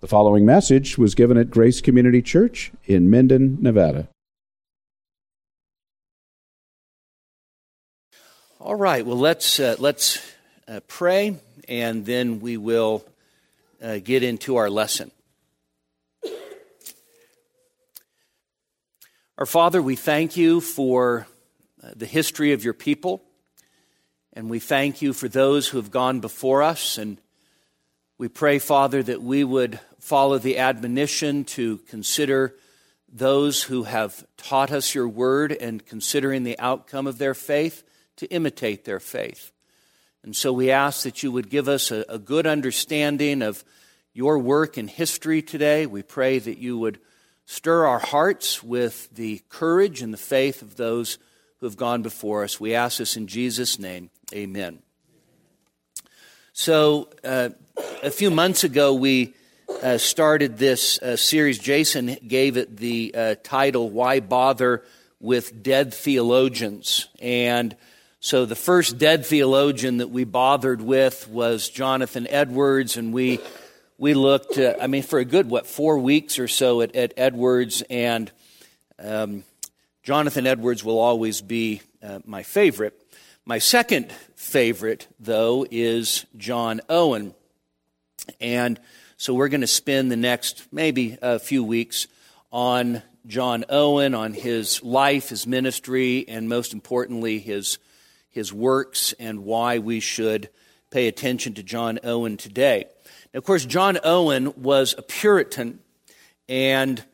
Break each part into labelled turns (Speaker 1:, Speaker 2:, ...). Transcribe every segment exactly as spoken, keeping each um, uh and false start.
Speaker 1: The following message was given at Grace Community Church in Minden, Nevada.
Speaker 2: All right, well, let's uh, let's uh, pray, and then we will uh, get into our lesson. Our Father, we thank you for uh, the history of your people, and we thank you for those who have gone before us, and we pray, Father, that we would follow the admonition to consider those who have taught us your word and considering the outcome of their faith, to imitate their faith. And so we ask that you would give us a, a good understanding of your work in history today. We pray that you would stir our hearts with the courage and the faith of those who have gone before us. We ask this in Jesus' name. Amen. So uh, a few months ago, we uh, started this uh, series. Jason gave it the uh, title, Why Bother with Dead Theologians? And so the first dead theologian that we bothered with was Jonathan Edwards, and we we looked, uh, I mean, for a good, what, four weeks or so at, at Edwards, and um, Jonathan Edwards will always be uh, my favorite. My second favorite, though, is John Owen. And so we're going to spend the next maybe a few weeks on John Owen, on his life, his ministry, and most importantly, his his works and why we should pay attention to John Owen today. Now, of course, John Owen was a Puritan, and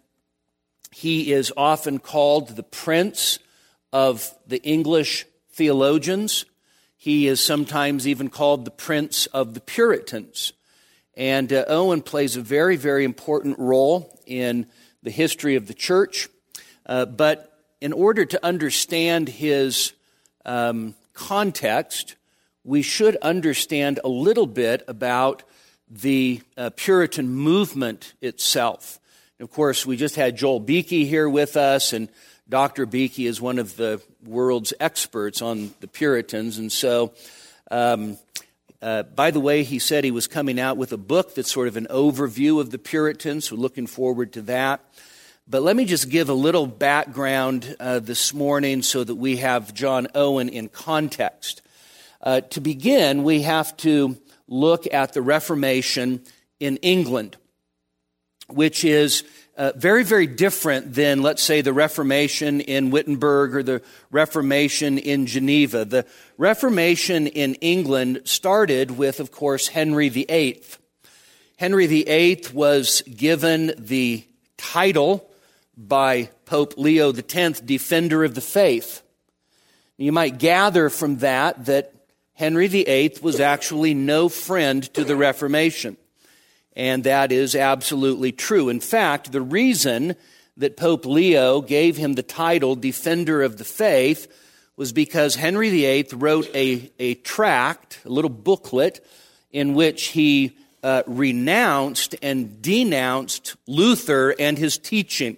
Speaker 2: he is often called the Prince of the English theologians. He is sometimes even called the Prince of the Puritans. And uh, Owen plays a very, very important role in the history of the church. Uh, but in order to understand his um, context, we should understand a little bit about the uh, Puritan movement itself. And of course, we just had Joel Beakey here with us, and Doctor Beakey is one of the world's experts on the Puritans. And so, um, uh, by the way, he said he was coming out with a book that's sort of an overview of the Puritans, so looking forward to that. But let me just give a little background uh, this morning so that we have John Owen in context. Uh, to begin, we have to look at the Reformation in England, which is uh, very, very different than, let's say, the Reformation in Wittenberg or the Reformation in Geneva. The Reformation in England started with, of course, Henry the Eighth. Henry the Eighth was given the title by Pope Leo the Tenth, Defender of the Faith. You might gather from that that Henry the Eighth was actually no friend to the Reformation. And that is absolutely true. In fact, the reason that Pope Leo gave him the title Defender of the Faith was because Henry the Eighth wrote a, a tract, a little booklet, in which he uh, renounced and denounced Luther and his teaching.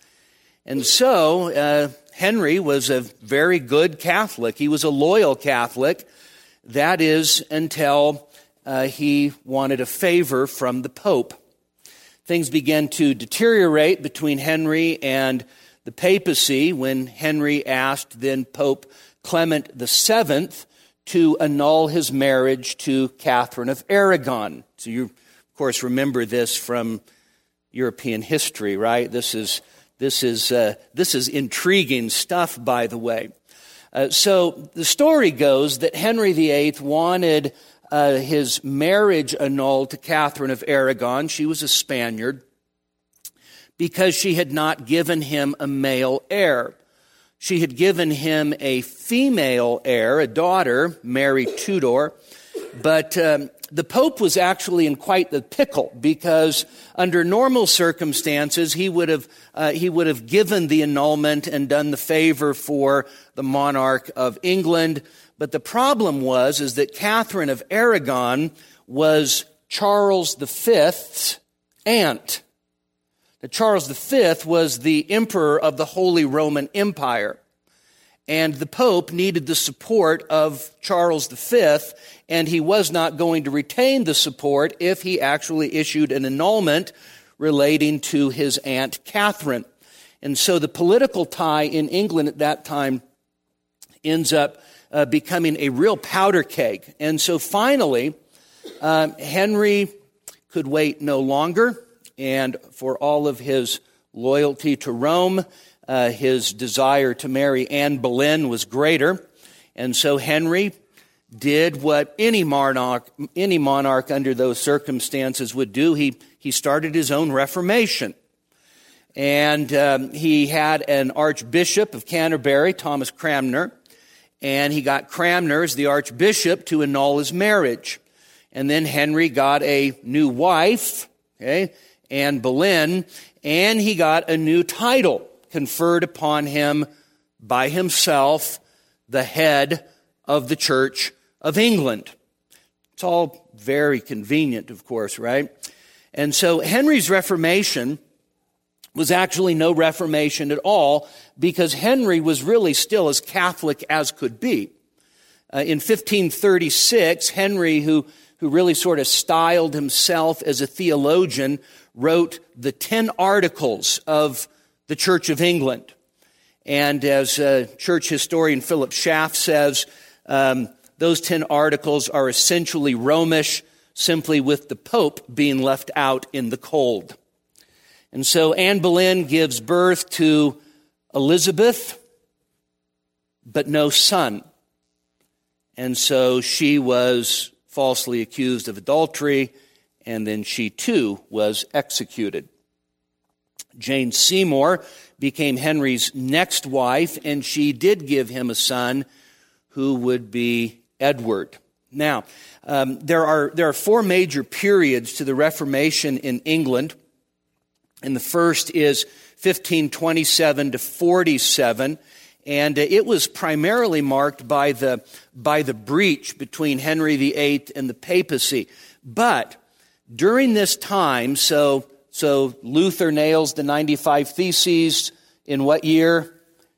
Speaker 2: And so uh, Henry was a very good Catholic. He was a loyal Catholic. That is until uh, he wanted a favor from the Pope. Things began to deteriorate between Henry and the papacy when Henry asked then Pope Clement the Seventh to annul his marriage to Catherine of Aragon. So you, of course, remember this from European history, right? This is this is uh, this is intriguing stuff, by the way. Uh, so the story goes that Henry the Eighth wanted uh, his marriage annulled to Catherine of Aragon. She was a Spaniard, because she had not given him a male heir. She had given him a female heir, a daughter, Mary Tudor, but um, the Pope was actually in quite the pickle, because under normal circumstances, he would have uh, he would have given the annulment and done the favor for the monarch of England. But the problem was is that Catherine of Aragon was Charles the Fifth's aunt. Now, Charles the Fifth was the emperor of the Holy Roman Empire. and the Pope needed the support of Charles the Fifth, and he was not going to retain the support if he actually issued an annulment relating to his Aunt Catherine. And so the political tie in England at that time ends up uh, becoming a real powder keg. And so finally, um, Henry could wait no longer, and for all of his loyalty to Rome, uh, his desire to marry Anne Boleyn was greater. And so Henry did what any monarch, any monarch under those circumstances would do. He, he started his own Reformation. And um, he had an Archbishop of Canterbury, Thomas Cranmer, and he got Cranmer as the Archbishop to annul his marriage. And then Henry got a new wife, okay, Anne Boleyn, and he got a new title conferred upon him by himself, the head of the Church of England. It's all very convenient, of course, right? And so Henry's Reformation was actually no Reformation at all, because Henry was really still as Catholic as could be. Uh, in fifteen thirty-six, Henry, who, who really sort of styled himself as a theologian, wrote the Ten Articles of the Church of England. And as uh, church historian Philip Schaff says, um, those Ten Articles are essentially Romish, simply with the Pope being left out in the cold. And so Anne Boleyn gives birth to Elizabeth, but no son. And so she was falsely accused of adultery, and then she too was executed. Jane Seymour became Henry's next wife, and she did give him a son who would be Edward. Now, um, there are there are four major periods to the Reformation in England. And the first is fifteen twenty-seven to forty-seven, and it was primarily marked by the by the breach between Henry the Eighth and the papacy. But during this time, so so Luther nails the ninety-five Theses in what year?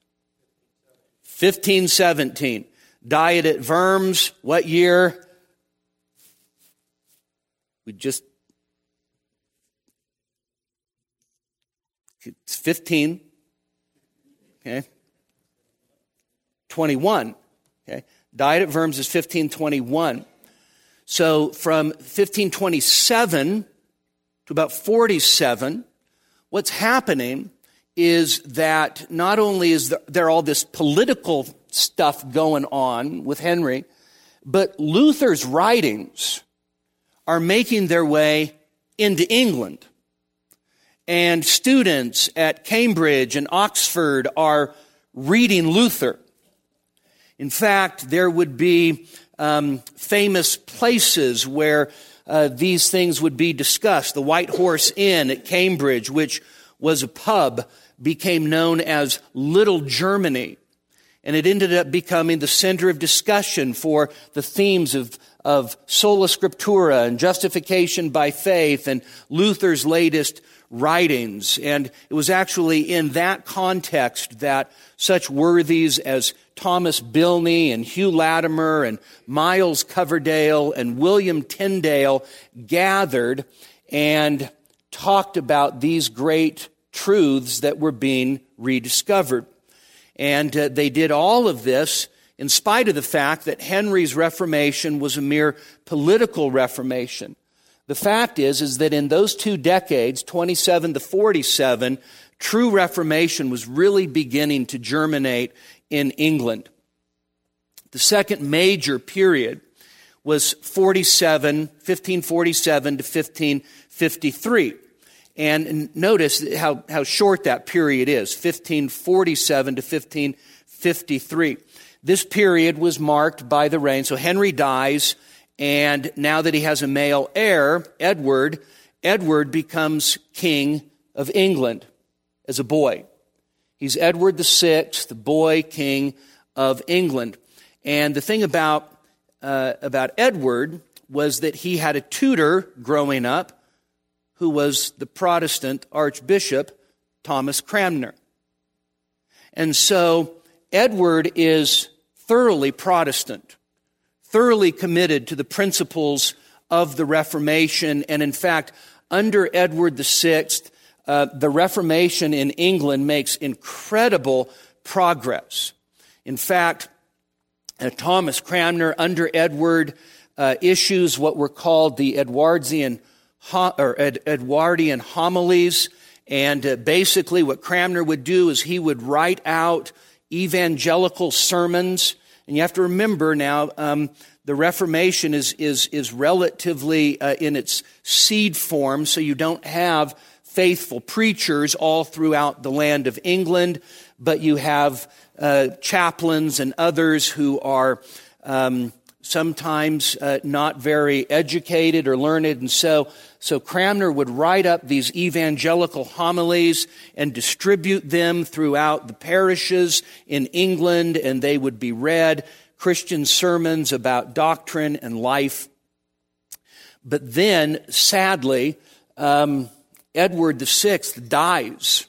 Speaker 2: fifteen seventeen. Diet at Worms, what year? We just It's fifteen, okay, twenty-one, okay. Diet at Worms is fifteen twenty-one. So from fifteen twenty-seven to about forty-seven, what's happening is that not only is there all this political stuff going on with Henry, but Luther's writings are making their way into England. And students at Cambridge and Oxford are reading Luther. In fact, there would be um, famous places where uh, these things would be discussed. The White Horse Inn at Cambridge, which was a pub, became known as Little Germany. And it ended up becoming the center of discussion for the themes of, of sola scriptura and justification by faith and Luther's latest writings. And it was actually in that context that such worthies as Thomas Bilney and Hugh Latimer and Miles Coverdale and William Tyndale gathered and talked about these great truths that were being rediscovered. And uh, they did all of this in spite of the fact that Henry's Reformation was a mere political Reformation. The fact is, is that in those two decades, twenty-seven to forty-seven, true Reformation was really beginning to germinate in England. The second major period was forty-seven, fifteen forty-seven to fifteen fifty-three. And notice how, how short that period is, fifteen forty-seven to fifteen fifty-three. This period was marked by the reign. So Henry dies, and now that he has a male heir, Edward, Edward becomes king of England as a boy. He's Edward the Sixth, the boy king of England. And the thing about uh, about Edward was that he had a tutor growing up who was the Protestant Archbishop Thomas Cranmer. And so Edward is thoroughly Protestant, thoroughly committed to the principles of the Reformation, and in fact, under Edward the Sixth, uh, the Reformation in England makes incredible progress. In fact, uh, Thomas Cranmer, under Edward, uh, issues what were called the Edwardian, or Ed, Edwardian homilies, and uh, basically what Cranmer would do is he would write out evangelical sermons. And you have to remember now, um, the Reformation is is is relatively uh, in its seed form, so you don't have faithful preachers all throughout the land of England, but you have uh, chaplains and others who are um, sometimes uh, not very educated or learned, and so so Cranmer would write up these evangelical homilies and distribute them throughout the parishes in England, and they would be read. Christian sermons about doctrine and life. But then, sadly, um, Edward the Sixth dies.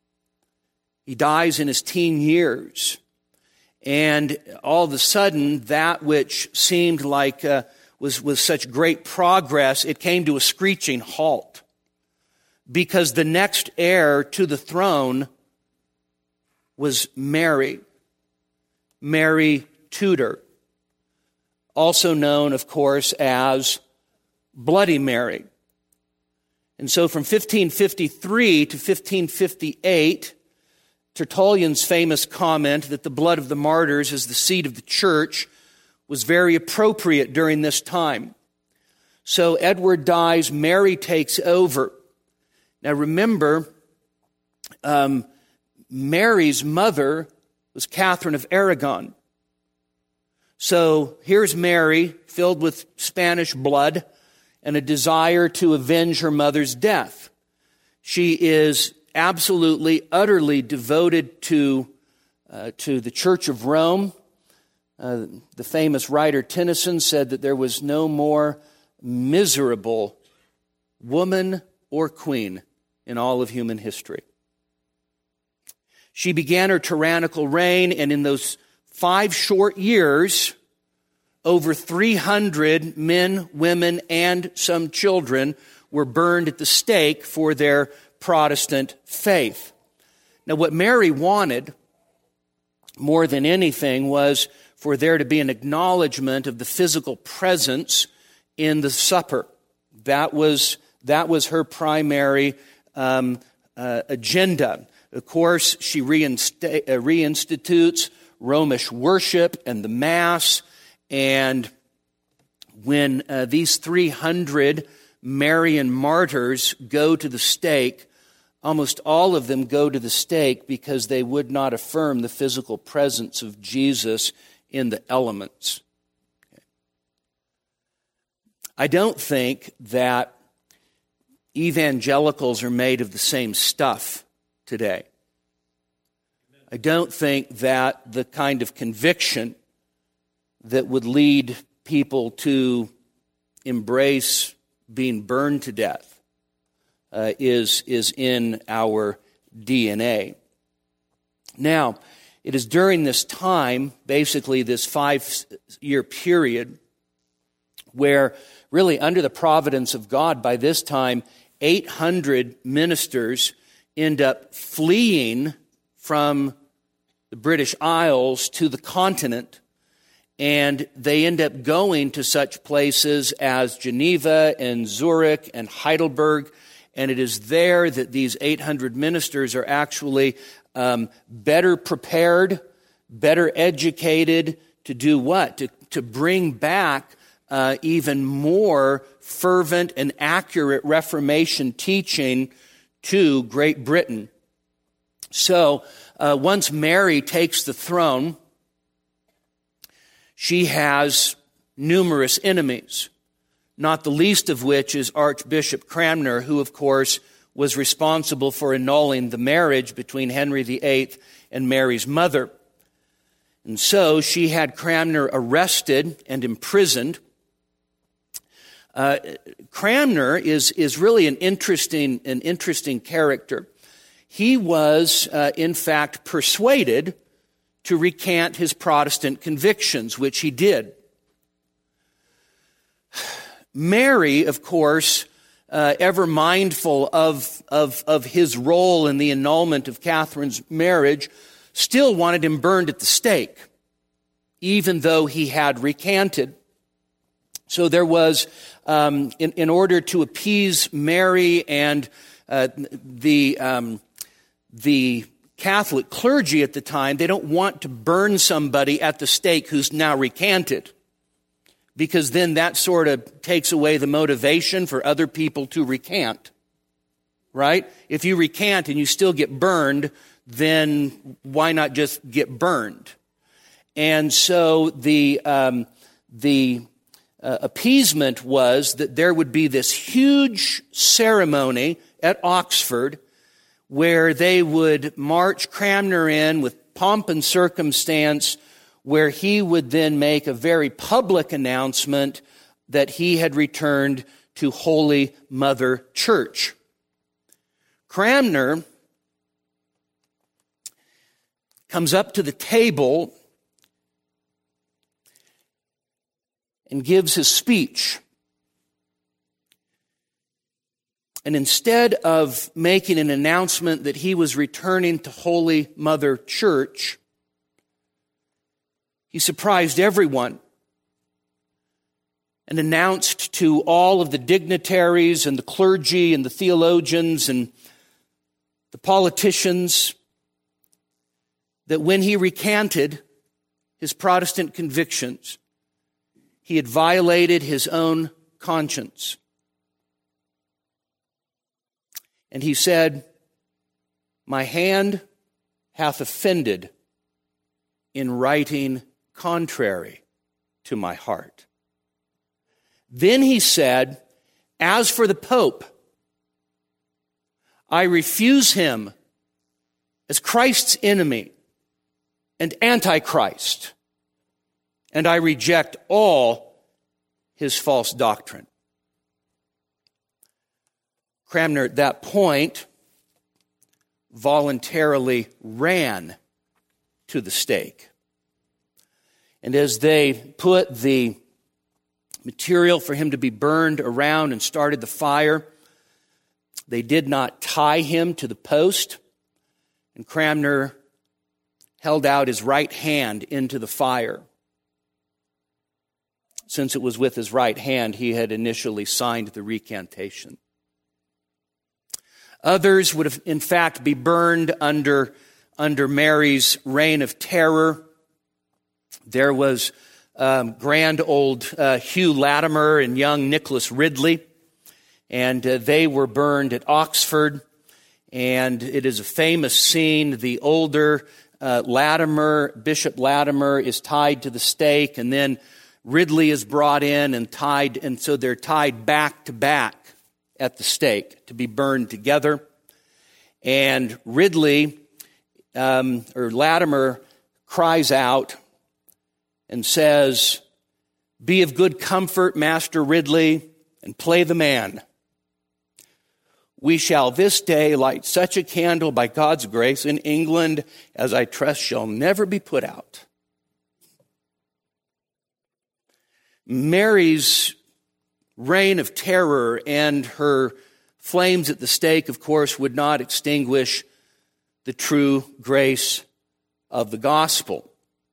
Speaker 2: He dies in his teen years. And all of a sudden, that which seemed like uh, was, was such great progress, it came to a screeching halt. Because the next heir to the throne was Mary. Mary Tudor, also known, of course, as Bloody Mary. And so from fifteen fifty-three to fifteen fifty-eight, Tertullian's famous comment that the blood of the martyrs is the seed of the church was very appropriate during this time. So Edward dies, Mary takes over. Now remember, um, Mary's mother was Catherine of Aragon. So here's Mary, filled with Spanish blood and a desire to avenge her mother's death. She is absolutely, utterly devoted to, uh, to the Church of Rome. Uh, the famous writer Tennyson said that there was no more miserable woman or queen in all of human history. She began her tyrannical reign, and in those five short years, over three hundred men, women, and some children were burned at the stake for their Protestant faith. Now, what Mary wanted more than anything was for there to be an acknowledgement of the physical presence in the supper. That was, that was her primary um, uh, agenda. Of course, she reinsta- uh, reinstitutes Romish worship and the Mass. And when uh, these three hundred Marian martyrs go to the stake, almost all of them go to the stake because they would not affirm the physical presence of Jesus in the elements. Okay. I don't think that evangelicals are made of the same stuff today. I don't think that the kind of conviction that would lead people to embrace being burned to death uh, is, is in our D N A. Now, it is during this time, basically this five-year period, where really under the providence of God, by this time, eight hundred ministers end up fleeing from the British Isles to the continent, and they end up going to such places as Geneva and Zurich and Heidelberg, and it is there that these eight hundred ministers are actually um, better prepared, better educated to do what? To, to bring back uh, even more fervent and accurate Reformation teaching to Great Britain. So uh, once Mary takes the throne, she has numerous enemies, not the least of which is Archbishop Cranmer, who, of course, was responsible for annulling the marriage between Henry the Eighth and Mary's mother. And so she had Cranmer arrested and imprisoned. Uh, Cranmer is, is really an interesting, an interesting character. He was, uh, in fact, persuaded to recant his Protestant convictions, which he did. Mary, of course, uh, ever mindful of, of, of his role in the annulment of Catherine's marriage, still wanted him burned at the stake, even though he had recanted. So there was, um, in, in order to appease Mary and uh, the um, the Catholic clergy at the time, they don't want to burn somebody at the stake who's now recanted, because then that sort of takes away the motivation for other people to recant, right? If you recant and you still get burned, then why not just get burned? And so the um, the uh, appeasement was that there would be this huge ceremony at Oxford where they would march Cranmer in with pomp and circumstance, where he would then make a very public announcement that he had returned to Holy Mother Church. Cranmer comes up to the table and gives his speech. And instead of making an announcement that he was returning to Holy Mother Church, he surprised everyone and announced to all of the dignitaries and the clergy and the theologians and the politicians that when he recanted his Protestant convictions, he had violated his own conscience. And he said, "My hand hath offended in writing contrary to my heart." Then he said, "As for the Pope, I refuse him as Christ's enemy and Antichrist, and I reject all his false doctrine." Cranmer at that point voluntarily ran to the stake. And as they put the material for him to be burned around and started the fire, they did not tie him to the post, and Cranmer held out his right hand into the fire. Since it was with his right hand, he had initially signed the recantation. Others would have, in fact, be burned under, under Mary's reign of terror. There was um, grand old uh, Hugh Latimer and young Nicholas Ridley, and uh, they were burned at Oxford. And it is a famous scene. The older uh, Latimer, Bishop Latimer, is tied to the stake, and then Ridley is brought in and tied, and so they're tied back to back at the stake to be burned together. And Ridley, um, or Latimer, cries out and says, "Be of good comfort, Master Ridley, and play the man. We shall this day light such a candle by God's grace in England as I trust shall never be put out." Mary's reign of terror and her flames at the stake, of course, would not extinguish the true grace of the gospel.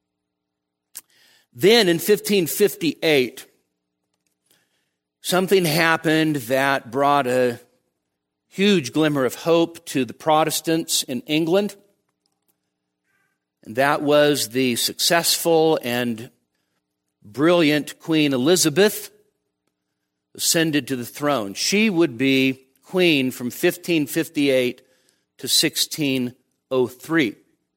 Speaker 2: Then in fifteen fifty-eight, something happened that brought a huge glimmer of hope to the Protestants in England, and that was the successful and brilliant Queen Elizabeth ascended to the throne. She would be queen from fifteen fifty-eight to sixteen oh three.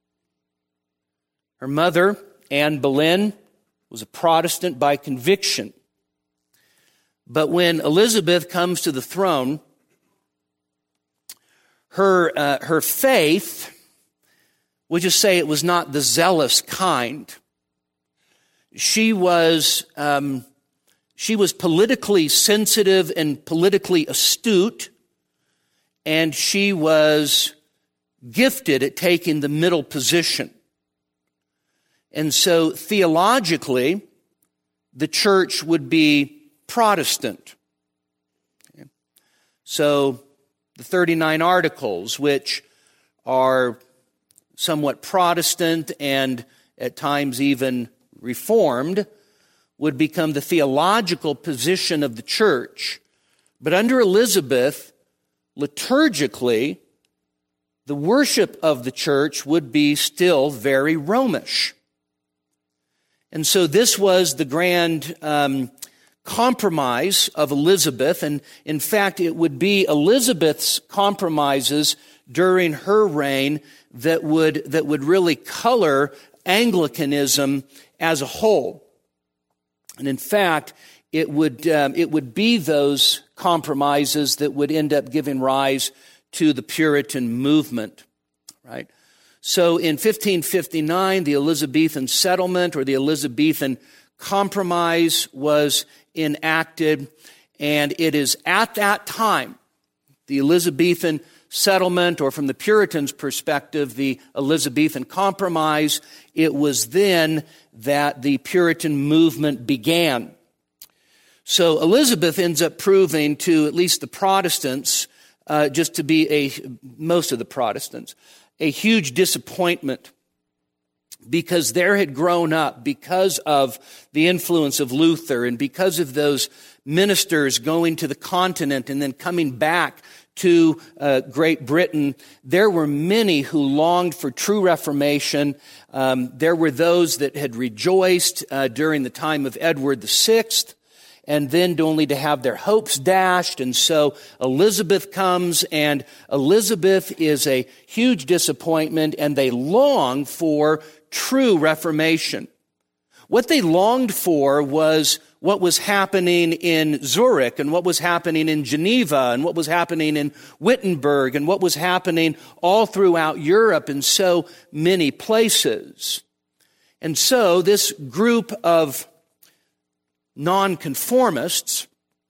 Speaker 2: Her mother, Anne Boleyn, was a Protestant by conviction. But when Elizabeth comes to the throne, her, uh, her faith, we'll just say it was not the zealous kind. She was... Um, She was politically sensitive and politically astute, and she was gifted at taking the middle position. And so theologically, the church would be Protestant. Okay. So the thirty-nine Articles, which are somewhat Protestant and at times even Reformed, would become the theological position of the church. But under Elizabeth, liturgically, the worship of the church would be still very Romish. And so this was the grand um, compromise of Elizabeth, and in fact, it would be Elizabeth's compromises during her reign that would that would really color Anglicanism as a whole. And in fact, it would um, it would be those compromises that would end up giving rise to the Puritan movement, right? So in fifteen fifty-nine, the Elizabethan settlement or the Elizabethan compromise was enacted, and it is at that time, the Elizabethan settlement, or from the Puritans' perspective, the Elizabethan compromise, it was then that the Puritan movement began. So Elizabeth ends up proving to at least the Protestants, uh, just to be a, most of the Protestants, a huge disappointment, because there had grown up, because of the influence of Luther and because of those ministers going to the continent and then coming back to uh, Great Britain, there were many who longed for true Reformation. Um, there were those that had rejoiced uh, during the time of Edward the Sixth, and then only to have their hopes dashed. And so Elizabeth comes, and Elizabeth is a huge disappointment, and they long for true Reformation. What they longed for was what was happening in Zurich, and what was happening in Geneva, and what was happening in Wittenberg, and what was happening all throughout Europe in so many places. And so this group of nonconformists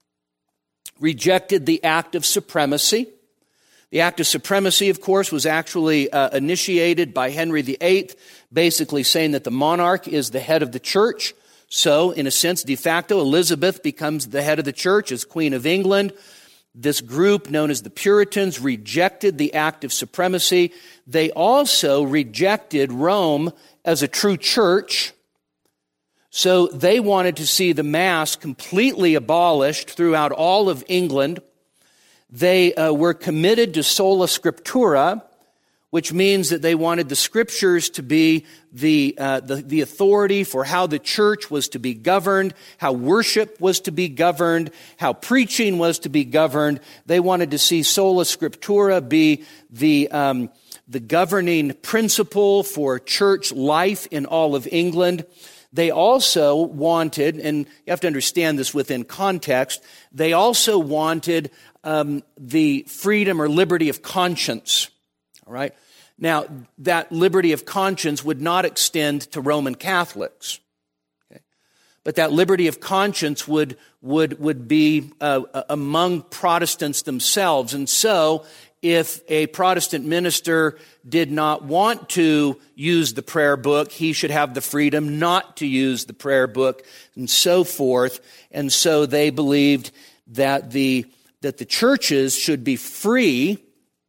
Speaker 2: rejected the Act of Supremacy. The Act of Supremacy, of course, was actually uh, initiated by Henry the Eighth, basically saying that the monarch is the head of the church. So, in a sense, de facto, Elizabeth becomes the head of the church as Queen of England. This group, known as the Puritans, rejected the Act of Supremacy. They also rejected Rome as a true church. So they wanted to see the Mass completely abolished throughout all of England. They uh, were committed to sola scriptura, which means that they wanted the Scriptures to be the, uh, the the authority for how the church was to be governed, how worship was to be governed, how preaching was to be governed. They wanted to see sola scriptura be the um, the governing principle for church life in all of England. They also wanted, and you have to understand this within context, they also wanted um, the freedom or liberty of conscience. All right. Now, that liberty of conscience would not extend to Roman Catholics. Okay? But that liberty of conscience would would would be uh, among Protestants themselves. And so, if a Protestant minister did not want to use the prayer book, he should have the freedom not to use the prayer book, and so forth. And so they believed that the that the churches should be free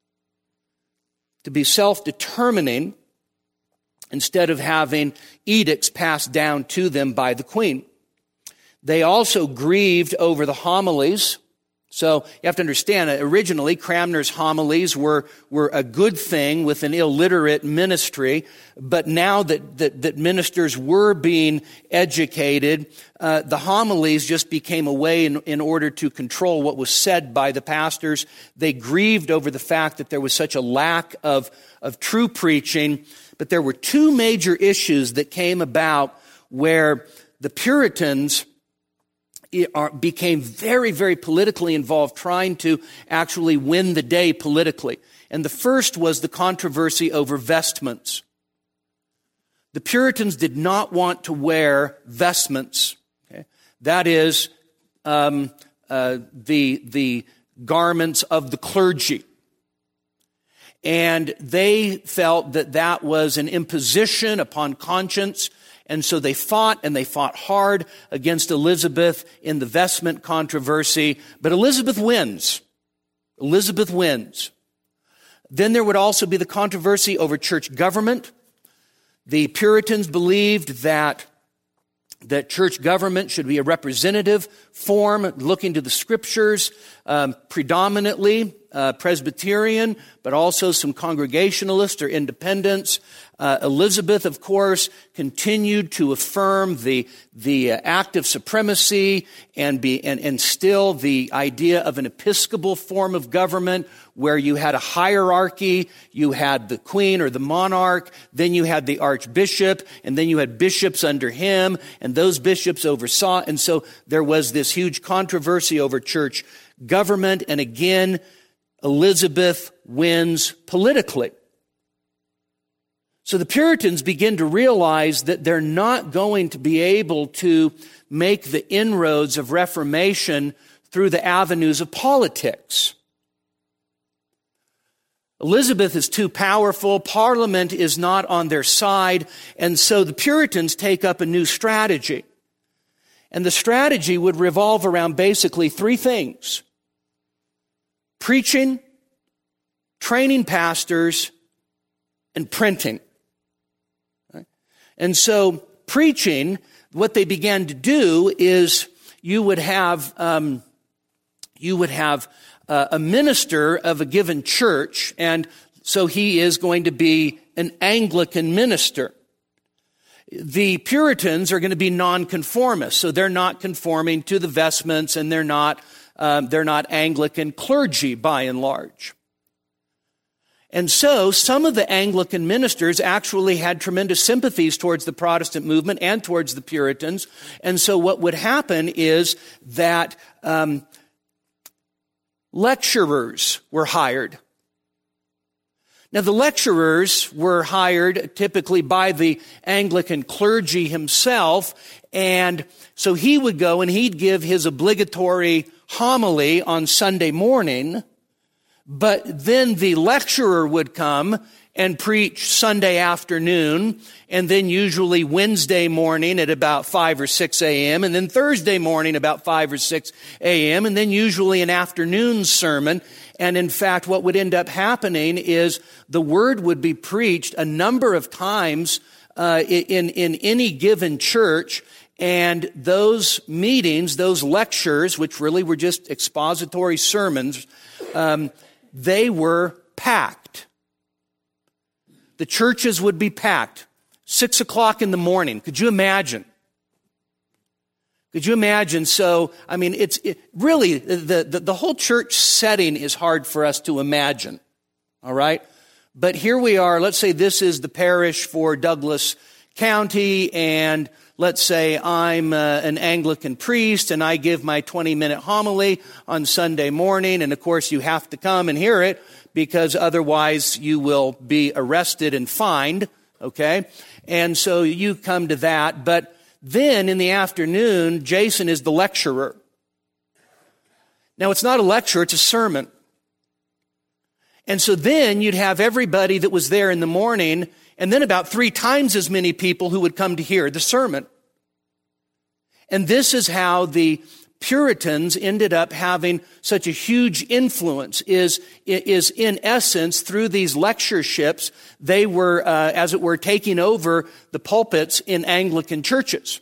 Speaker 2: to be self-determining instead of having edicts passed down to them by the Queen. They also grieved over the homilies. So you have to understand, originally Cranmer's homilies were, were a good thing with an illiterate ministry, but now that, that, that ministers were being educated, uh, the homilies just became a way in, in order to control what was said by the pastors. They grieved over the fact that there was such a lack of, of true preaching, but there were two major issues that came about where the Puritans Are, became very, very politically involved, trying to actually win the day politically. And the first was the controversy over vestments. The Puritans did not want to wear vestments. Okay? That is, um, uh, the, the garments of the clergy. And they felt that that was an imposition upon conscience, And so they fought, and they fought hard against Elizabeth in the vestment controversy. But Elizabeth wins. Elizabeth wins. Then there would also be the controversy over church government. The Puritans believed that, that church government should be a representative form, looking to the scriptures, um, predominantly uh, Presbyterian, but also some Congregationalists or independents. Uh, Elizabeth, of course, continued to affirm the the uh, act of supremacy and be and instill the idea of an episcopal form of government, where you had a hierarchy. You had the queen or the monarch, then you had the archbishop, and then you had bishops under him, and those bishops oversaw. And so there was this huge controversy over church government. And again, Elizabeth wins politically. So the Puritans begin to realize that they're not going to be able to make the inroads of Reformation through the avenues of politics. Elizabeth is too powerful. Parliament is not on their side. And so the Puritans take up a new strategy. And the strategy would revolve around basically three things: preaching, training pastors, and printing. And so preaching, what they began to do is you would have um, you would have uh, a minister of a given church, and so he is going to be an Anglican minister. The Puritans are going to be nonconformists, so they're not conforming to the vestments, and they're not um, they're not Anglican clergy by and large. And so some of the Anglican ministers actually had tremendous sympathies towards the Protestant movement and towards the Puritans. And so what would happen is that um, lecturers were hired. Now, the lecturers were hired typically by the Anglican clergy himself, and so he would go and he'd give his obligatory homily on Sunday morning. But then the lecturer would come and preach Sunday afternoon, and then usually Wednesday morning at about five or six a.m., and then Thursday morning about five or six a.m., and then usually an afternoon sermon. And in fact, what would end up happening is the word would be preached a number of times uh, in, in any given church. And those meetings, those lectures, which really were just expository sermons, um, they were packed. The churches would be packed. Six o'clock in the morning. Could you imagine? Could you imagine? So, I mean, it's it, really, the, the, the whole church setting is hard for us to imagine. All right? But here we are. Let's say this is the parish for Douglas County, and let's say I'm uh, an Anglican priest, and I give my twenty-minute homily on Sunday morning, and of course you have to come and hear it, because otherwise you will be arrested and fined, okay? And so you come to that, but then in the afternoon, Jason is the lecturer. Now, it's not a lecture, it's a sermon. And so then you'd have everybody that was there in the morning, and then about three times as many people who would come to hear the sermon. And this is how the Puritans ended up having such a huge influence, is, is in essence, through these lectureships, they were, uh, as it were, taking over the pulpits in Anglican churches.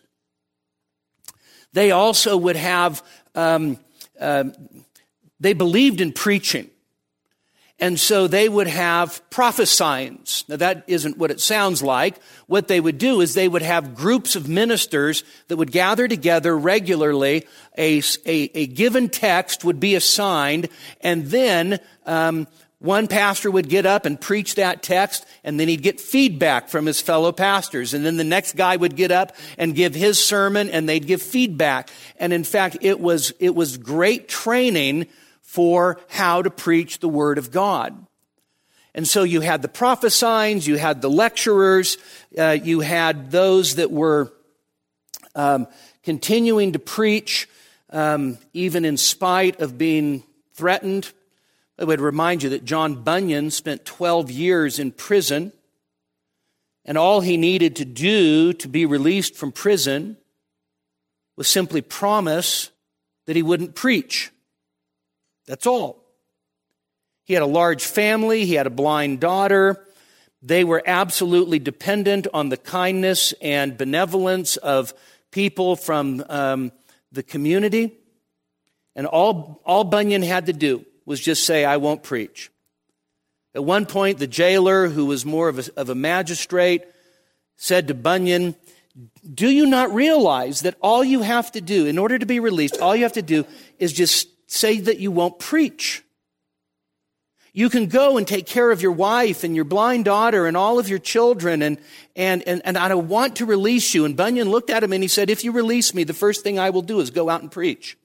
Speaker 2: They also would have, um, uh, they believed in preaching. And so they would have prophesyings. Now, that isn't what it sounds like. What they would do is they would have groups of ministers that would gather together regularly. A, a, a given text would be assigned, and then um, one pastor would get up and preach that text, and then he'd get feedback from his fellow pastors. And then the next guy would get up and give his sermon, and they'd give feedback. And in fact, it was it was great training for how to preach the Word of God. And so you had the prophesyings, you had the lecturers, uh, you had those that were um, continuing to preach, um, even in spite of being threatened. I would remind you that John Bunyan spent twelve years in prison. And all he needed to do to be released from prison was simply promise that he wouldn't preach. That's all. He had a large family. He had a blind daughter. They were absolutely dependent on the kindness and benevolence of people from um, the community. And all, all Bunyan had to do was just say, I won't preach. At one point, the jailer, who was more of a, of a magistrate, said to Bunyan, do you not realize that all you have to do, in order to be released, all you have to do is just say that you won't preach. You can go and take care of your wife and your blind daughter and all of your children, and, and, and, and I want to release you. And Bunyan looked at him and he said, if you release me, the first thing I will do is go out and preach.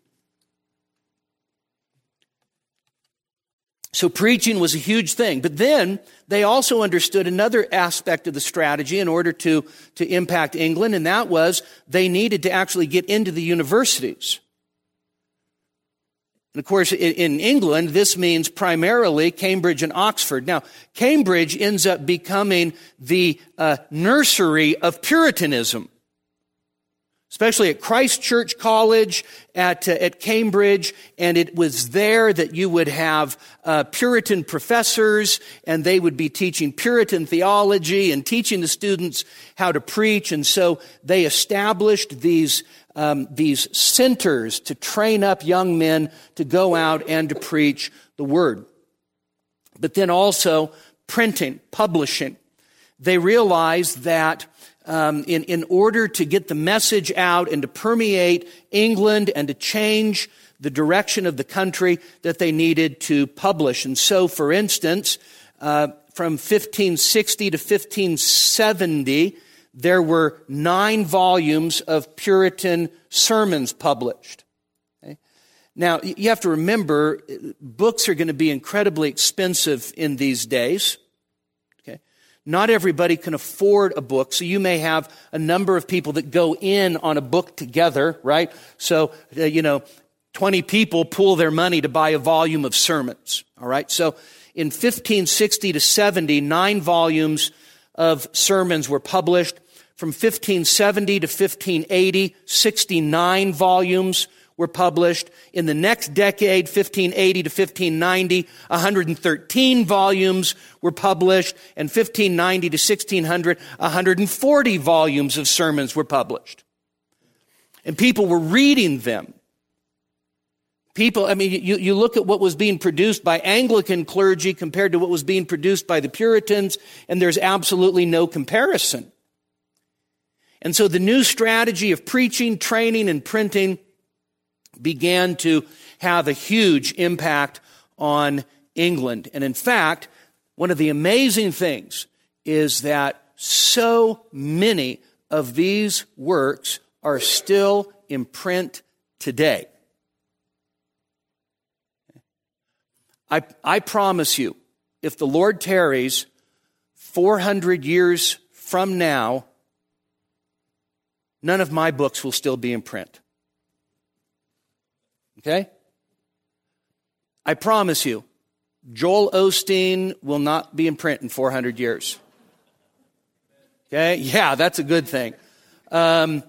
Speaker 2: So preaching was a huge thing. But then they also understood another aspect of the strategy in order to, to impact England, and that was they needed to actually get into the universities. And of course, in, in England, this means primarily Cambridge and Oxford. Now, Cambridge ends up becoming the uh, nursery of Puritanism, especially at Christ Church College, at uh, at Cambridge, and it was there that you would have uh, Puritan professors, and they would be teaching Puritan theology and teaching the students how to preach, and so they established these um, these centers to train up young men to go out and to preach the Word. But then also printing, publishing. They realized that Um, in, in order to get the message out and to permeate England and to change the direction of the country, that they needed to publish. And so, for instance, uh, from fifteen sixty to fifteen seventy, there were nine volumes of Puritan sermons published. Okay? Now, you have to remember, books are going to be incredibly expensive in these days. Not everybody can afford a book, so you may have a number of people that go in on a book together, right? So, uh, you know, twenty people pool their money to buy a volume of sermons, all right? So in fifteen sixty to seventy, nine volumes of sermons were published. From fifteen seventy to fifteen eighty, sixty-nine volumes were published. In the next decade, fifteen eighty to fifteen ninety, one hundred thirteen volumes were published. And fifteen ninety to sixteen hundred, one hundred forty volumes of sermons were published. And people were reading them. People, I mean, you, you look at what was being produced by Anglican clergy compared to what was being produced by the Puritans, and there's absolutely no comparison. And so the new strategy of preaching, training, and printing began to have a huge impact on England. And in fact, one of the amazing things is that so many of these works are still in print today. I, I promise you, if the Lord tarries four hundred years from now, none of my books will still be in print. Okay? I promise you, Joel Osteen will not be in print in four hundred years. Okay? Yeah, that's a good thing. Um,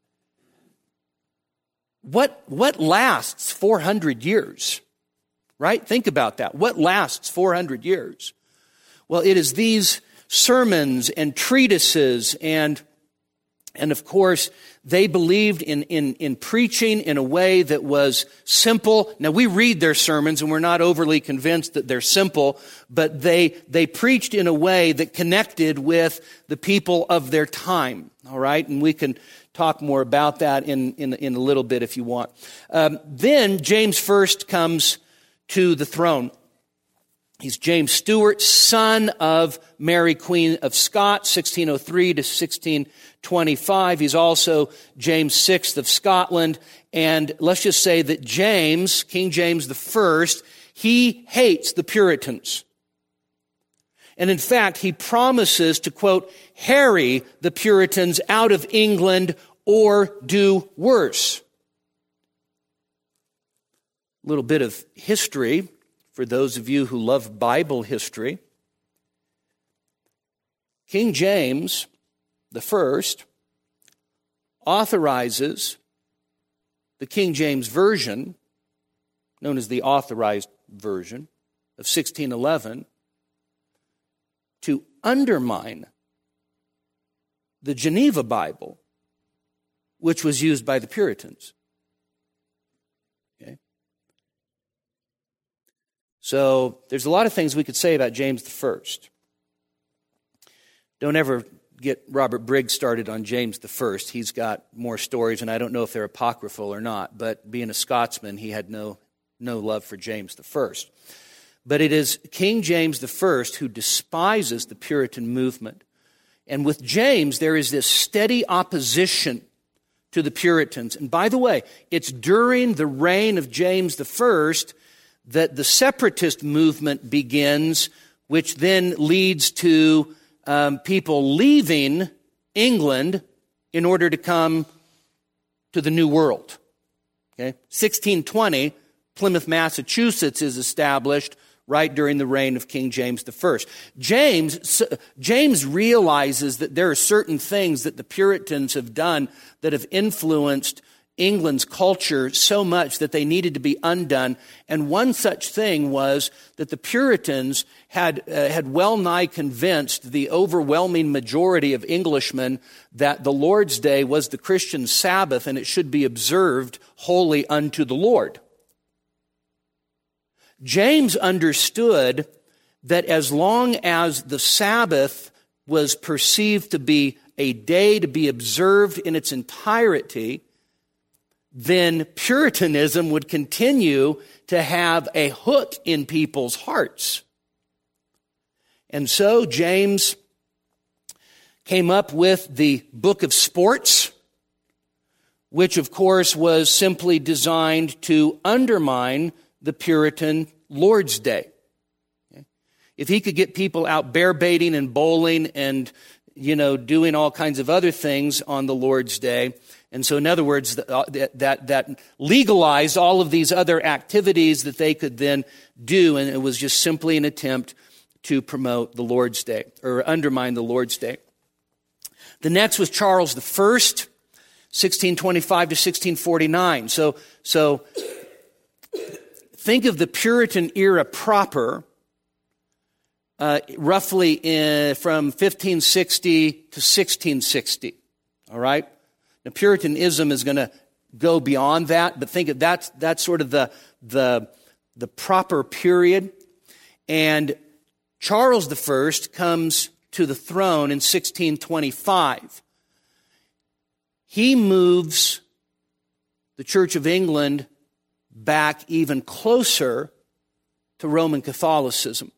Speaker 2: what, what lasts four hundred years? Right? Think about that. What lasts four hundred years? Well, it is these sermons and treatises and And of course, they believed in, in, in preaching in a way that was simple. Now, we read their sermons and we're not overly convinced that they're simple, but they, they preached in a way that connected with the people of their time. All right? And we can talk more about that in, in, in a little bit if you want. Um, then James First comes to the throne. He's James Stuart, son of Mary, Queen of Scots, sixteen oh three to sixteen twenty-five. He's also James the Sixth of Scotland. And let's just say that James, King James the First, he hates the Puritans. And in fact, he promises to, quote, harry the Puritans out of England or do worse. A little bit of history for those of you who love Bible history. King James the First authorizes the King James Version, known as the Authorized Version of sixteen eleven, to undermine the Geneva Bible, which was used by the Puritans. Okay? So there's a lot of things we could say about James the First. Don't ever get Robert Briggs started on James the First. He's got more stories, and I don't know if they're apocryphal or not, but being a Scotsman, he had no, no love for James the First. But it is King James the First who despises the Puritan movement. And with James, there is this steady opposition to the Puritans. And by the way, it's during the reign of James the First that the separatist movement begins, which then leads to um, people leaving England in order to come to the New World. Okay? sixteen twenty, Plymouth, Massachusetts is established right during the reign of King James the First. James, James realizes that there are certain things that the Puritans have done that have influenced England's culture so much that they needed to be undone. And one such thing was that the Puritans had, uh, had well nigh convinced the overwhelming majority of Englishmen that the Lord's Day was the Christian Sabbath and it should be observed wholly unto the Lord. James understood that as long as the Sabbath was perceived to be a day to be observed in its entirety, then Puritanism would continue to have a hook in people's hearts. And so James came up with the Book of Sports, which of course was simply designed to undermine the Puritan Lord's Day. Okay? If he could get people out bear baiting and bowling and, you know, doing all kinds of other things on the Lord's Day, and so in other words, that, that, that legalized all of these other activities that they could then do, and it was just simply an attempt to promote the Lord's Day, or undermine the Lord's Day. The next was Charles the First, sixteen twenty-five to sixteen forty-nine. So, so think of the Puritan era proper, uh, roughly in, from fifteen sixty to sixteen sixty, all right? Now, Puritanism is going to go beyond that, but think of that's, that's sort of the, the, the proper period. And Charles the First comes to the throne in sixteen twenty-five. He moves the Church of England back even closer to Roman Catholicism.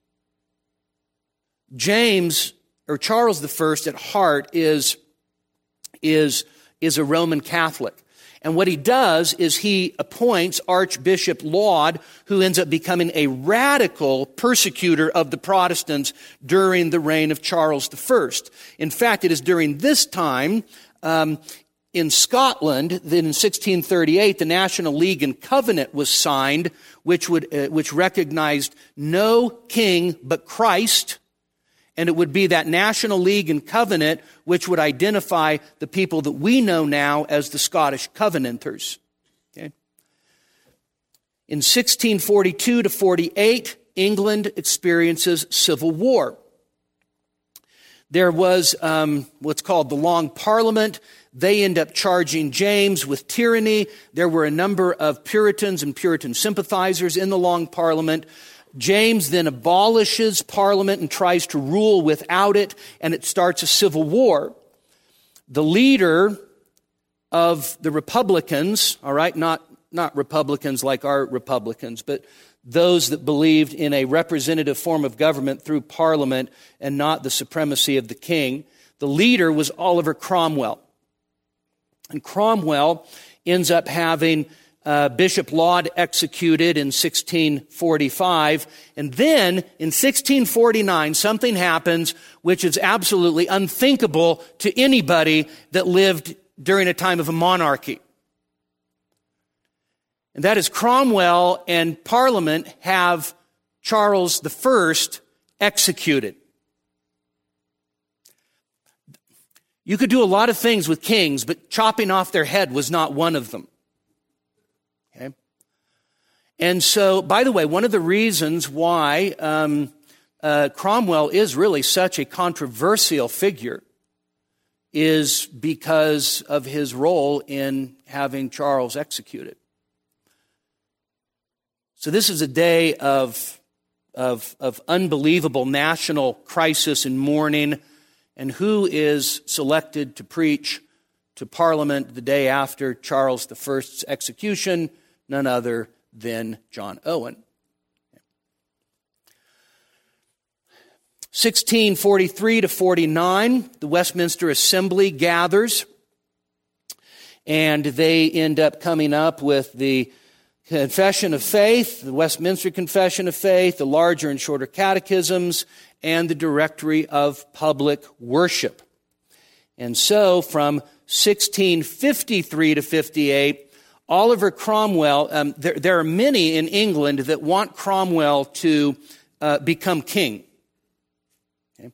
Speaker 2: James, or Charles the First at heart, is, is, is a Roman Catholic. And what he does is he appoints Archbishop Laud, who ends up becoming a radical persecutor of the Protestants during the reign of Charles the First. In fact, it is during this time, um, in Scotland, that in sixteen thirty-eight, the National League and Covenant was signed, which would, uh, which recognized no king but Christ. And it would be that National League and Covenant which would identify the people that we know now as the Scottish Covenanters. Okay? In sixteen forty-two to forty-eight, England experiences civil war. There was um, what's called the Long Parliament. They end up charging James with tyranny. There were a number of Puritans and Puritan sympathizers in the Long Parliament. James then abolishes Parliament and tries to rule without it, and it starts a civil war. The leader of the Republicans, all right, not, not Republicans like our Republicans, but those that believed in a representative form of government through Parliament and not the supremacy of the king, the leader was Oliver Cromwell. And Cromwell ends up having Uh, Bishop Laud executed in sixteen forty-five. And then in sixteen forty-nine, something happens which is absolutely unthinkable to anybody that lived during a time of a monarchy. And that is Cromwell and Parliament have Charles the First executed. You could do a lot of things with kings, but chopping off their head was not one of them. Okay? And so, by the way, one of the reasons why um, uh, Cromwell is really such a controversial figure is because of his role in having Charles executed. So this is a day of, of, of unbelievable national crisis and mourning. And who is selected to preach to Parliament the day after Charles the First's execution? None other than John Owen. sixteen forty-three to forty-nine, the Westminster Assembly gathers, and they end up coming up with the Confession of Faith, the Westminster Confession of Faith, the larger and shorter catechisms, and the Directory of Public Worship. And so from sixteen fifty-three to fifty-eight, Oliver Cromwell, um, there, there are many in England that want Cromwell to uh, become king. Okay.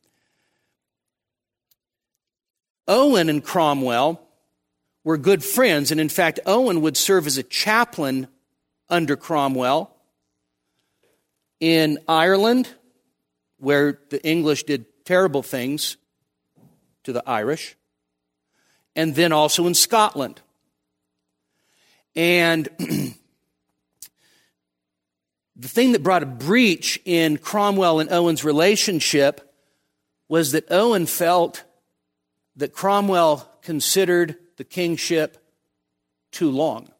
Speaker 2: Owen and Cromwell were good friends, and in fact, Owen would serve as a chaplain under Cromwell in Ireland, where the English did terrible things to the Irish, and then also in Scotland. And the thing that brought a breach in Cromwell and Owen's relationship was that Owen felt that Cromwell considered the kingship too long.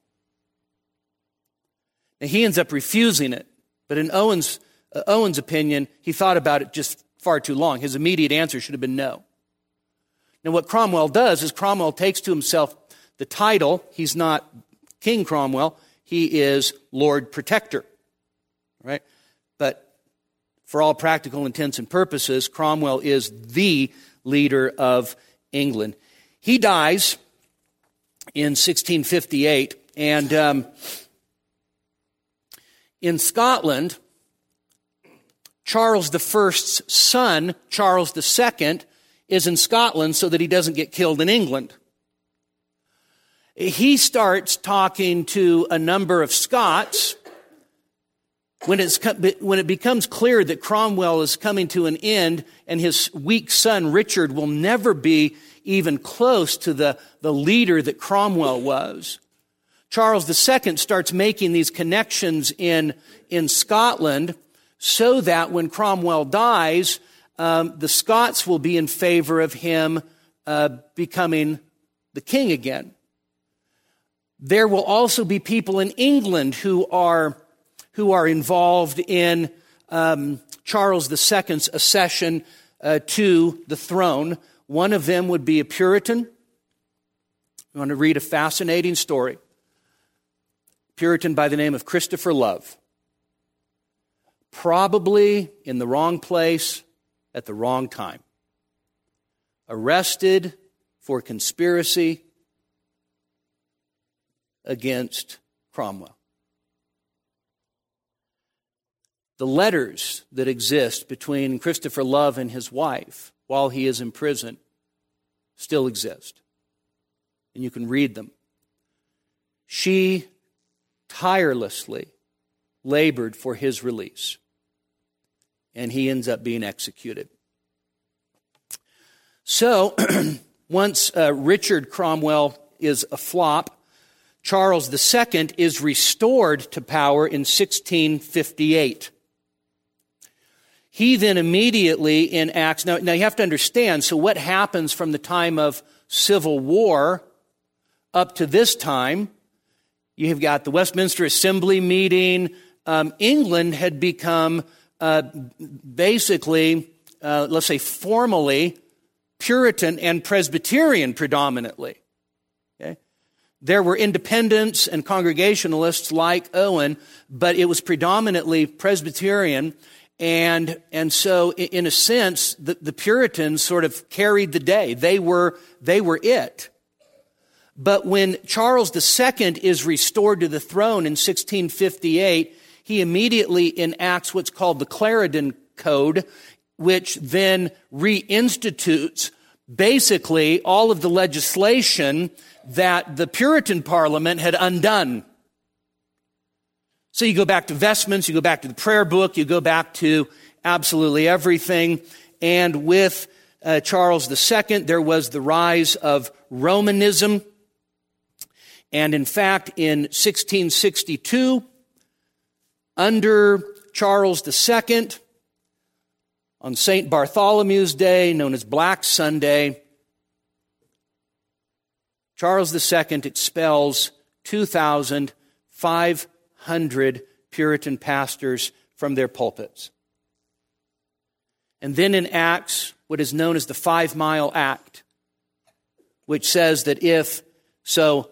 Speaker 2: Now, he ends up refusing it, but in Owen's uh, Owen's opinion, he thought about it just far too long. His immediate answer should have been no. Now, what Cromwell does is Cromwell takes to himself the title. He's not King Cromwell. He is Lord Protector, right? But for all practical intents and purposes, Cromwell is the leader of England. He dies in sixteen fifty-eight, and um, in Scotland, Charles the First's son, Charles the Second, is in Scotland so that he doesn't get killed in England. He starts talking to a number of Scots. When, it's, when it becomes clear that Cromwell is coming to an end and his weak son Richard will never be even close to the, the leader that Cromwell was, Charles the Second starts making these connections in, in Scotland so that when Cromwell dies, um, the Scots will be in favor of him uh, becoming the king again. There will also be people in England who are, who are involved in um, Charles the Second's accession uh, to the throne. One of them would be a Puritan. I want to read a fascinating story. Puritan by the name of Christopher Love. Probably in the wrong place at the wrong time. Arrested for conspiracy against Cromwell. The letters that exist between Christopher Love and his wife while he is in prison still exist. And you can read them. She tirelessly labored for his release, and he ends up being executed. So, once uh, Richard Cromwell is a flop, Charles the Second is restored to power in sixteen fifty-eight. He then immediately enacts, now, now you have to understand, so what happens from the time of Civil War up to this time? You have got the Westminster Assembly meeting. Um, England had become uh, basically, uh, let's say formally, Puritan and Presbyterian predominantly. Okay? There were independents and Congregationalists like Owen, but it was predominantly Presbyterian. And and so, in a sense, the, the Puritans sort of carried the day. They were they were it. But when Charles the Second is restored to the throne in sixteen fifty-eight, he immediately enacts what's called the Clarendon Code, which then reinstitutes basically all of the legislation that the Puritan Parliament had undone. So you go back to vestments, you go back to the prayer book, you go back to absolutely everything. And with uh, Charles the Second, there was the rise of Romanism. And in fact, in sixteen sixty-two, under Charles the Second, on Saint Bartholomew's Day, known as Black Sunday, Charles the Second expels two thousand five hundred Puritan pastors from their pulpits. And then enacts what is known as the Five Mile Act, which says that if, so,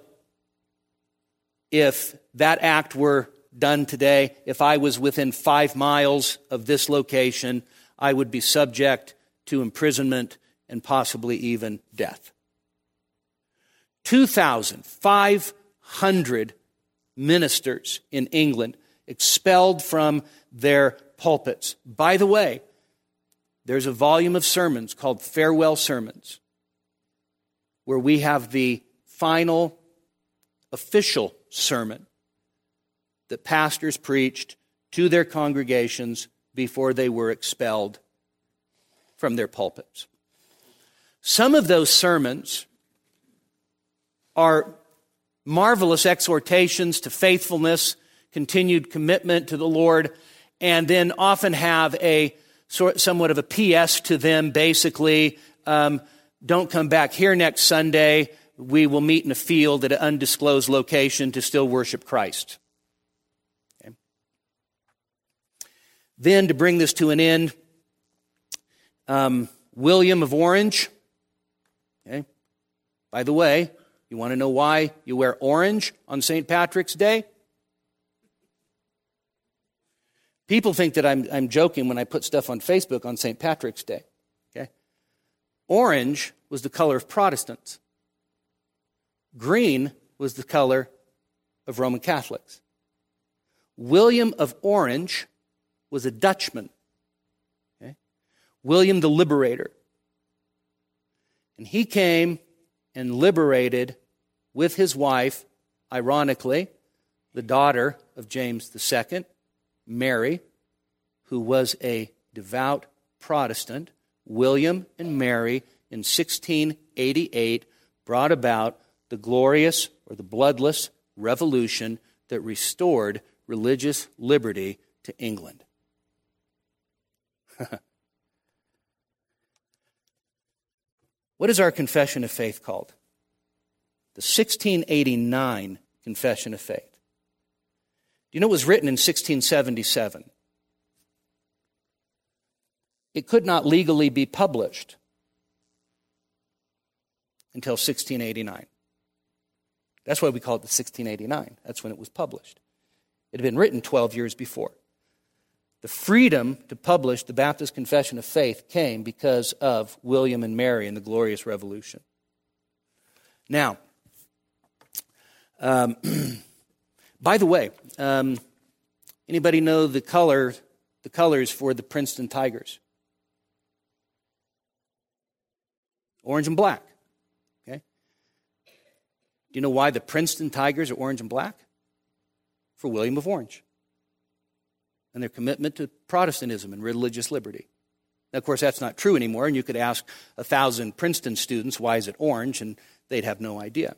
Speaker 2: if that act were done today, if I was within five miles of this location, I would be subject to imprisonment and possibly even death. two thousand five hundred ministers in England expelled from their pulpits. By the way, there's a volume of sermons called Farewell Sermons, where we have the final official sermon that pastors preached to their congregations before they were expelled from their pulpits. Some of those sermons are marvelous exhortations to faithfulness, continued commitment to the Lord, and then often have a sort, somewhat of a P S to them, basically, um, don't come back here next Sunday. We will meet in a field at an undisclosed location to still worship Christ. Okay. Then, to bring this to an end, um, William of Orange. Okay. By the way, you want to know why you wear orange on Saint Patrick's Day? People think that I'm, I'm joking when I put stuff on Facebook on Saint Patrick's Day. Okay. Orange was the color of Protestants. Green was the color of Roman Catholics. William of Orange was a Dutchman. Okay? William the Liberator. And he came and liberated with his wife, ironically, the daughter of James the Second, Mary, who was a devout Protestant. William and Mary in sixteen eighty-eight brought about the glorious or the bloodless revolution that restored religious liberty to England. What is our confession of faith called? The sixteen eighty-nine Confession of Faith. Do you know it was written in sixteen seventy-seven? It could not legally be published until sixteen eighty-nine. That's why we call it the sixteen eighty-nine. That's when it was published. It had been written twelve years before. The freedom to publish the Baptist Confession of Faith came because of William and Mary and the Glorious Revolution. Now, um, by the way, um, anybody know the color, the colors for the Princeton Tigers? Orange and black. Okay. Do you know why the Princeton Tigers are orange and black? For William of Orange and their commitment to Protestantism and religious liberty. Now, of course, that's not true anymore, and you could ask a thousand Princeton students, why is it orange, and they'd have no idea.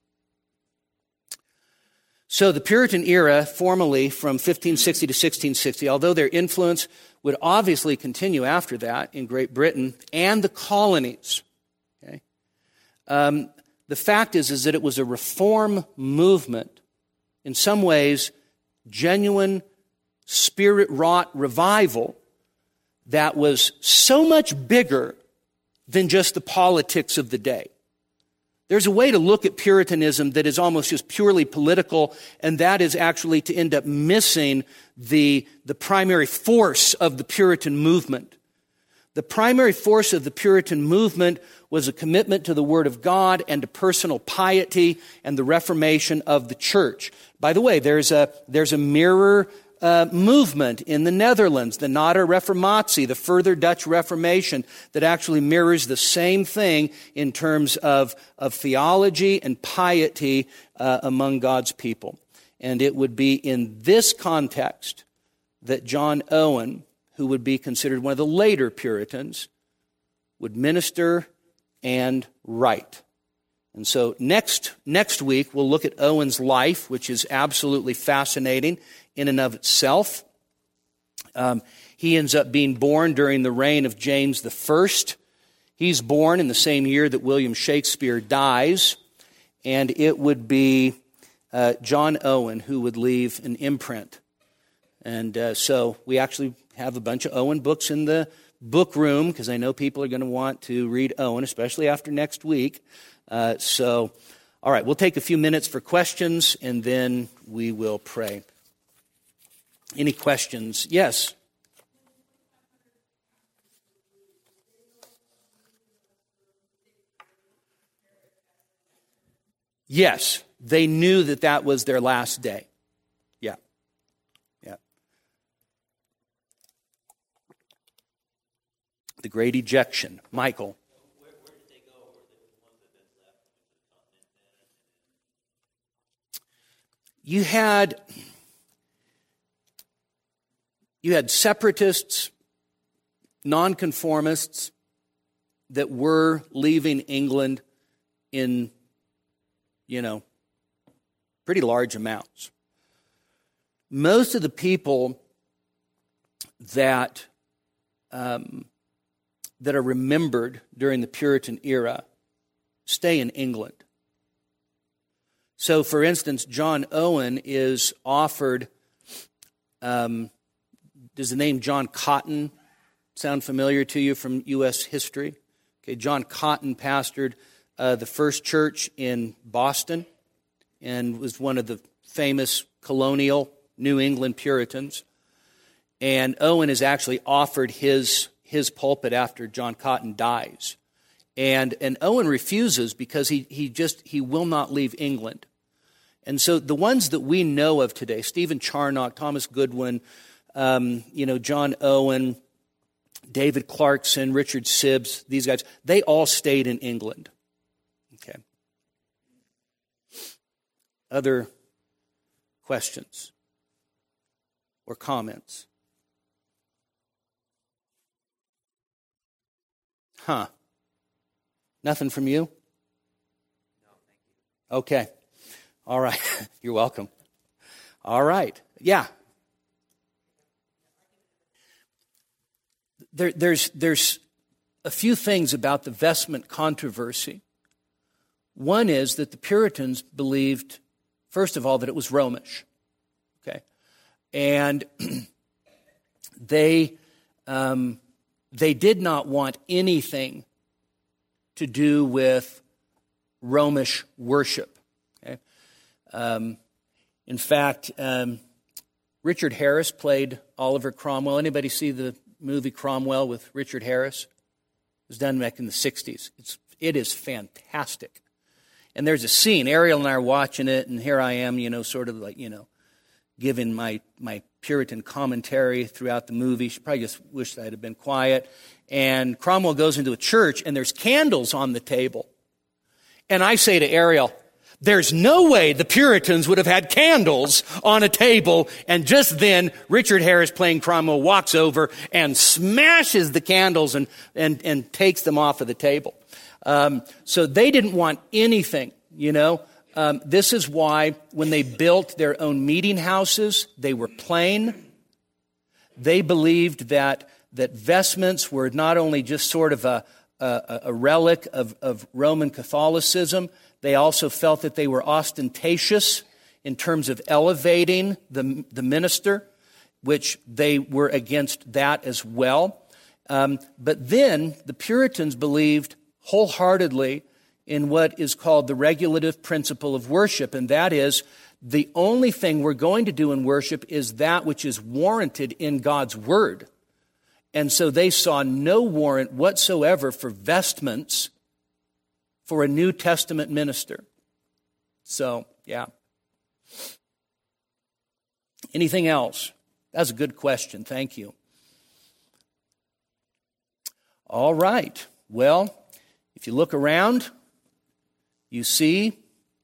Speaker 2: So the Puritan era, formally from fifteen sixty to sixteen sixty, although their influence would obviously continue after that in Great Britain and the colonies, okay, um, the fact is, is that it was a reform movement, in some ways, genuine Spirit-wrought revival that was so much bigger than just the politics of the day. There's a way to look at Puritanism that is almost just purely political, and that is actually to end up missing the, the primary force of the Puritan movement. The primary force of the Puritan movement was a commitment to the Word of God and to personal piety and the reformation of the church. By the way, there's a, there's a mirror uh, movement in the Netherlands, the Nata Reformatie, the further Dutch Reformation, that actually mirrors the same thing in terms of, of theology and piety uh, among God's people. And it would be in this context that John Owen, who would be considered one of the later Puritans, would minister and write. And so next next week, we'll look at Owen's life, which is absolutely fascinating in and of itself. Um, he ends up being born during the reign of James the First. He's born in the same year that William Shakespeare dies, and it would be uh, John Owen who would leave an imprint. And uh, so we actually have a bunch of Owen books in the book room, because I know people are going to want to read Owen, especially after next week. Uh, so, all right, we'll take a few minutes for questions, and then we will pray. Any questions? Yes? Yes, they knew that that was their last day. Yeah, yeah. The great ejection. Michael.
Speaker 3: Where, where did they go? Were they the ones that had been left with the continent?
Speaker 2: You had you had separatists, nonconformists that were leaving England in, you know, pretty large amounts. Most of the people that um, that are remembered during the Puritan era stay in England. So, for instance, John Owen is offered, um, does the name John Cotton sound familiar to you from U S history? Okay, John Cotton pastored uh, the first church in Boston and was one of the famous colonial New England Puritans. And Owen is actually offered his, his pulpit after John Cotton dies. And and Owen refuses because he he just he will not leave England. And so the ones that we know of today, Stephen Charnock, Thomas Goodwin, um, you know, John Owen, David Clarkson, Richard Sibbs, these guys, they all stayed in England. Okay. Other questions or comments? Huh. Nothing from you?
Speaker 3: No, thank you.
Speaker 2: Okay. All right. You're welcome. All right. Yeah. There, there's, there's a few things about the vestment controversy. One is that the Puritans believed, first of all, that it was Romish. Okay. And they, um, they did not want anything to do with Romish worship. Okay? Um, in fact, um, Richard Harris played Oliver Cromwell. Anybody see the movie Cromwell with Richard Harris? It was done back in the sixties. It's, it is fantastic. And there's a scene, Ariel and I are watching it, and here I am, you know, sort of like, you know, giving my, my Puritan commentary throughout the movie. She probably just wished I'd have been quiet. And Cromwell goes into a church, and there's candles on the table. And I say to Ariel, there's no way the Puritans would have had candles on a table. And just then, Richard Harris playing Cromwell walks over and smashes the candles and, and, and takes them off of the table. Um, so they didn't want anything, you know. Um, this is why when they built their own meeting houses, they were plain. They believed that that vestments were not only just sort of a, a, a relic of, of Roman Catholicism, they also felt that they were ostentatious in terms of elevating the, the minister, which they were against that as well. Um, but then the Puritans believed wholeheartedly in what is called the regulative principle of worship, and that is the only thing we're going to do in worship is that which is warranted in God's Word. And so they saw no warrant whatsoever for vestments for a New Testament minister. So, yeah. Anything else? That's a good question. Thank you. All right. Well, if you look around, you see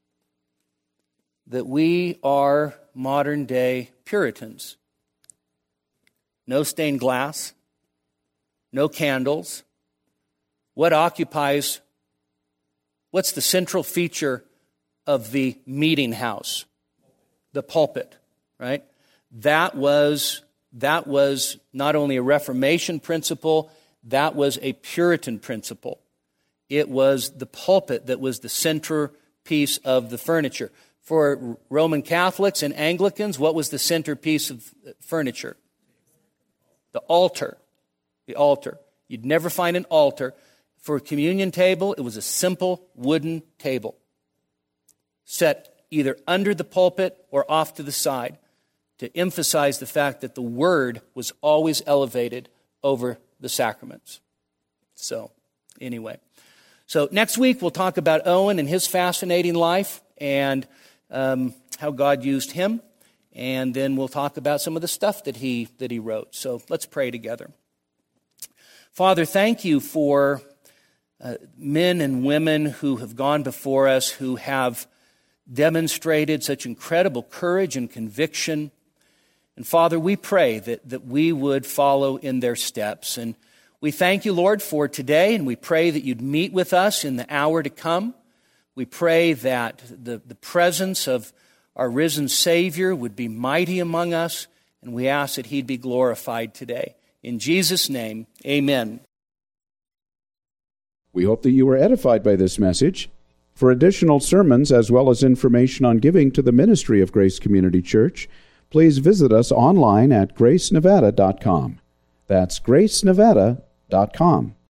Speaker 2: that we are modern-day Puritans. No stained glass, no candles. What occupies, what's the central feature of the meeting house? The pulpit, right? That was, that was not only a Reformation principle, that was a Puritan principle. It was the pulpit that was the centerpiece of the furniture. For Roman Catholics and Anglicans, what was the centerpiece of furniture? The altar. The altar. You'd never find an altar. For a communion table, it was a simple wooden table set either under the pulpit or off to the side to emphasize the fact that the Word was always elevated over the sacraments. So, anyway. So, next week we'll talk about Owen and his fascinating life and um, how God used him. And then we'll talk about some of the stuff that he that he wrote. So, let's pray together. Father, thank you for uh, men and women who have gone before us, who have demonstrated such incredible courage and conviction. And Father, we pray that, that we would follow in their steps. And we thank you, Lord, for today, and we pray that you'd meet with us in the hour to come. We pray that the, the presence of our risen Savior would be mighty among us, and we ask that he'd be glorified today. In Jesus' name, amen.
Speaker 1: We hope that you were edified by this message. For additional sermons as well as information on giving to the ministry of Grace Community Church, please visit us online at grace nevada dot com. That's grace nevada dot com.